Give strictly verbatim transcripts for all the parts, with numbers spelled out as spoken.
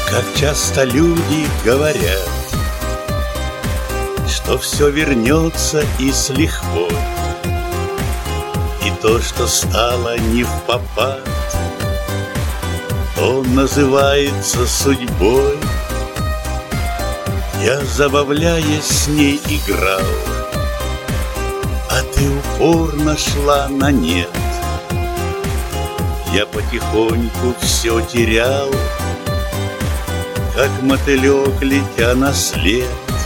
Как часто люди говорят, что все вернется и с лихвой, и то, что стало не впопад, то называется судьбой. Я, забавляясь с ней, играл, а ты упорно шла на нет. Я потихоньку все терял, как мотылек, летя на след.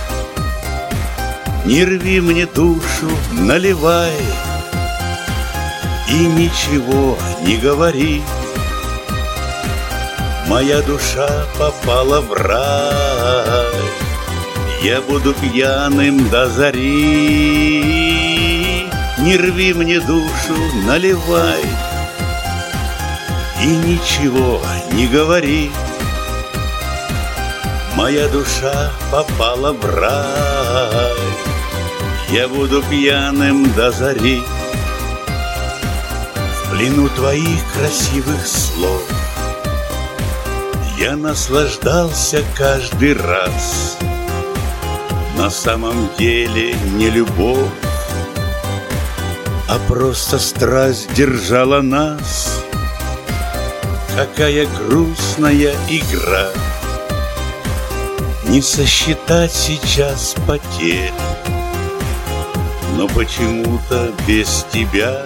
Не рви мне душу, наливай, и ничего не говори. Моя душа попала в рай, я буду пьяным до зари. Не рви мне душу, наливай, и ничего не говори. Моя душа попала в рай, я буду пьяным до зари. В плену твоих красивых слов я наслаждался каждый раз. На самом деле не любовь, а просто страсть держала нас. Какая грустная игра, не сосчитать сейчас потерь. Но почему-то без тебя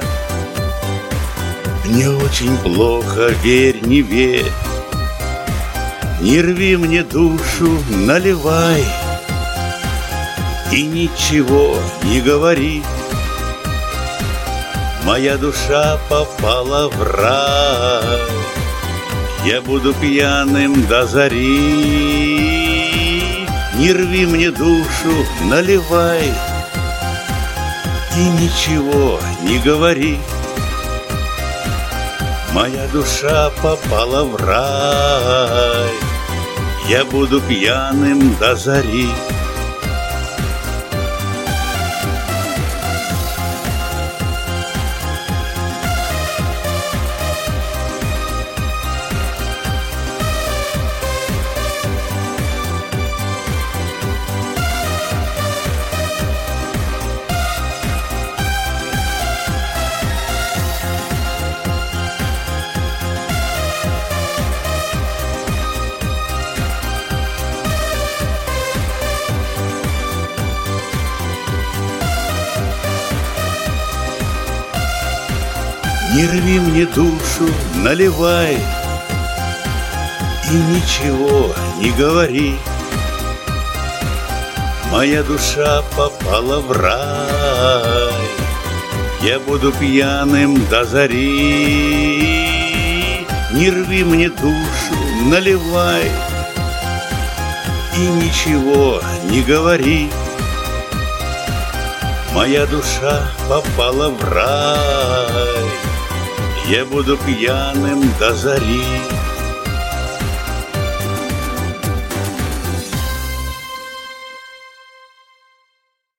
мне очень плохо, верь, не верь. Не рви мне душу, наливай, и ничего не говори. Моя душа попала в рай, я буду пьяным до зари. Не рви мне душу, наливай, и ничего не говори. Моя душа попала в рай, я буду пьяным до зари. Не рви мне душу, наливай, и ничего не говори. Моя душа попала в рай, я буду пьяным до зари. Не рви мне душу, наливай, и ничего не говори. Моя душа попала в рай, я буду пьяным до зари.